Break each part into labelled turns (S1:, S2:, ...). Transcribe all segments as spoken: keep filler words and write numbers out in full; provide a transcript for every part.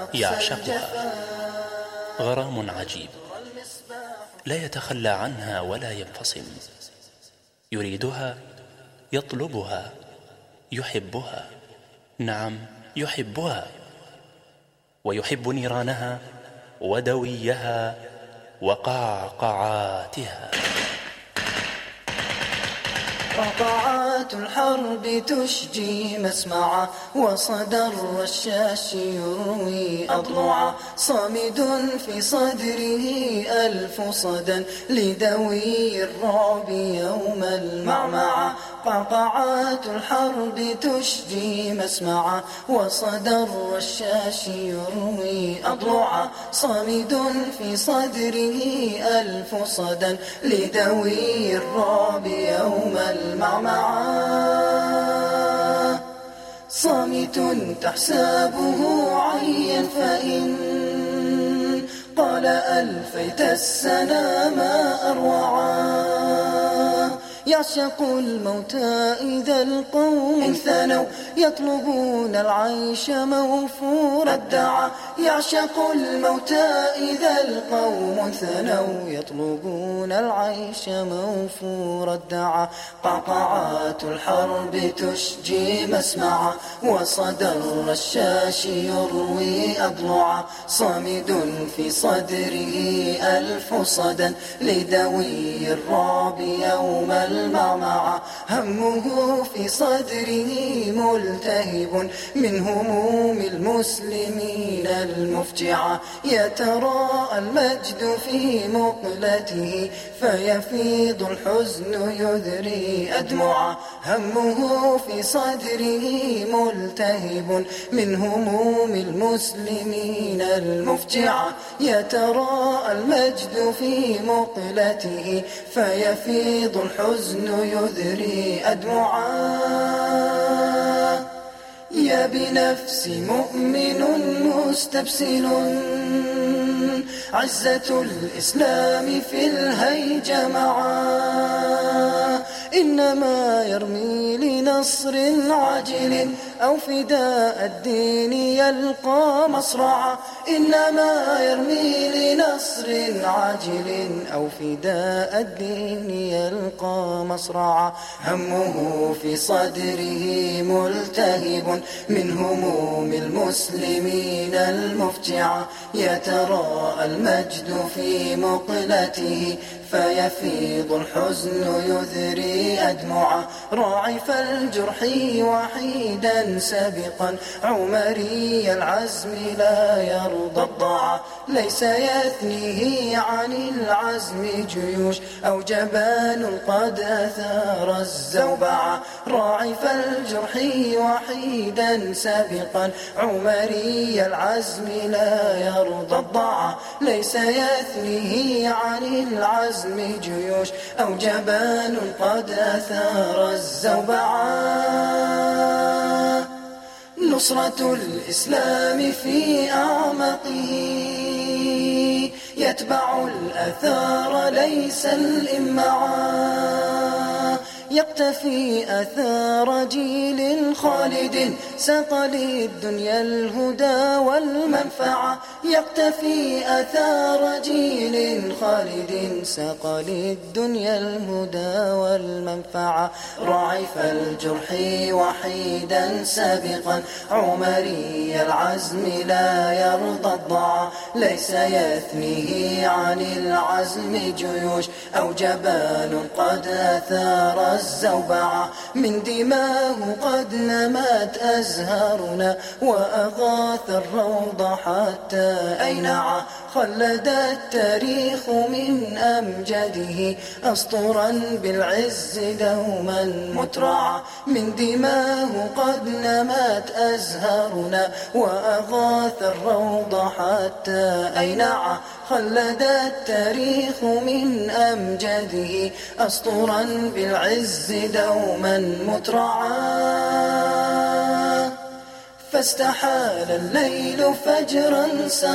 S1: يعشقها غرام عجيب لا يتخلى عنها ولا ينفصم، يريدها يطلبها يحبها، نعم يحبها، ويحب نيرانها ودويها وقعقعاتها.
S2: قعقعات الحرب تشجي مسمعا، وصدى الرشاش يروي أضلعا، صامد في صدره ألف صدى لذوي الرعب يوم المعمعة. قعقعات الحرب تشجي مسمعا، وصدى الرشاش يروي أضلعا، صامد في صدره ألف صدى لذوي الرعب يوم المعمعة. صامت تحسبه عيا، فإن قال ألفيت السنا ما أروعا. يعشق الموت إذا القوم انثنوا، يطلبون العيش موفور الدعا. يعشق الموت إذا القوم انثنوا، يطلبون العيش موفور الدعا. قعقعات الحرب تشجي مسمعا، وصدى الرشاش يروي أضلعا، صامد في صدره ألف صدى لذوي الرعب يوم المعمعة. همه في صدره ملتهب من هموم المسلمين المفجعة. يتراءى المجد في مقلته، فيفيض الحزن يذري أدمعا. همه في صدره ملتهب من هموم المسلمين المفجعة. يتراءى المجد في مقلته، فيفيض الحزن يذري أدمعا. يا بنفس مؤمن مستبسل، عزة الإسلام في الهيجة معا. إنما يرمي لنصر عاجل أو فداء الدين يلقى مصرعا. إنما يرمي لنصر عاجل أو فداء الدين يلقى مصرعا. همه في صدره ملتهب من هموم المسلمين المفجعة. يتراءى المجد في مقلته، فيفيض الحزن يذري أدمعا. راعف الجرح وحيدا سابقا، عمري العزم لا يرضى الضاع. ليس يثنيه عن العزم جيوش أو جبان قد أثار الزوبعة. راعف الجرح وحيدا سابقا، عمري العزم لا يرضى الضاع. ليس يثنيه عن العزم جيوش أو جبان قد أثار الزوبعة. نصرة الإسلام في أعماقه، يتبع الأثار ليس الإمعا. يقتفي أثار جيل خالد ساق للدنيا الهدى والمنفعة. يقتفي أثار جيل خالد ساق للدنيا الهدى والمنفعة. راعف الجرح وحيدا سابقا، عمري العزم لا يرضى الضاع. ليس يثنيه عن العزم جيوش أو جبان قد أثار الزوبعة. من دماه قد نمت أزهارنا، وأغاث الروض حتى أينعا. خلد التاريخ من أمجده أسطرا بالعز دوما مترعا. من دماه قد نمت أزهارنا، وأغاث الروض حتى أينعا. خلد التاريخ من أمجده أسطرا بالعز دوما مترعا. فاستحال الليل فجرا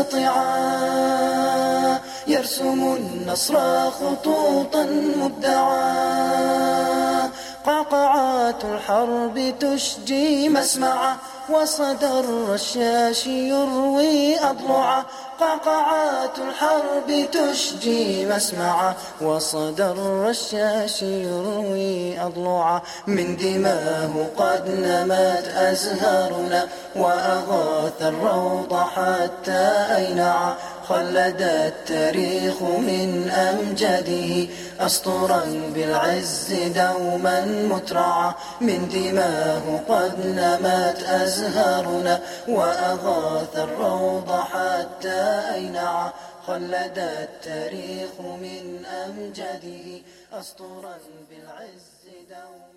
S2: سطعا، يرسم النصر خطوطا مبدعا. قعقعات الحرب تشجي مسمعا، وصدى الرشاش يروي أضلعا قعقعات الحرب تشجي مسمعا وصدى الرشاش يروي أضلعا من دماه قد نمت أزهارنا وأغاث الروض حتى أينعا خلد التاريخ من أمجاده أسطرا بالعز دوما مترعا من دماه قد نمت أزهارنا وأغاث الروض حتى أينعا خلد التاريخ من أمجاده أسطرا بالعز دوما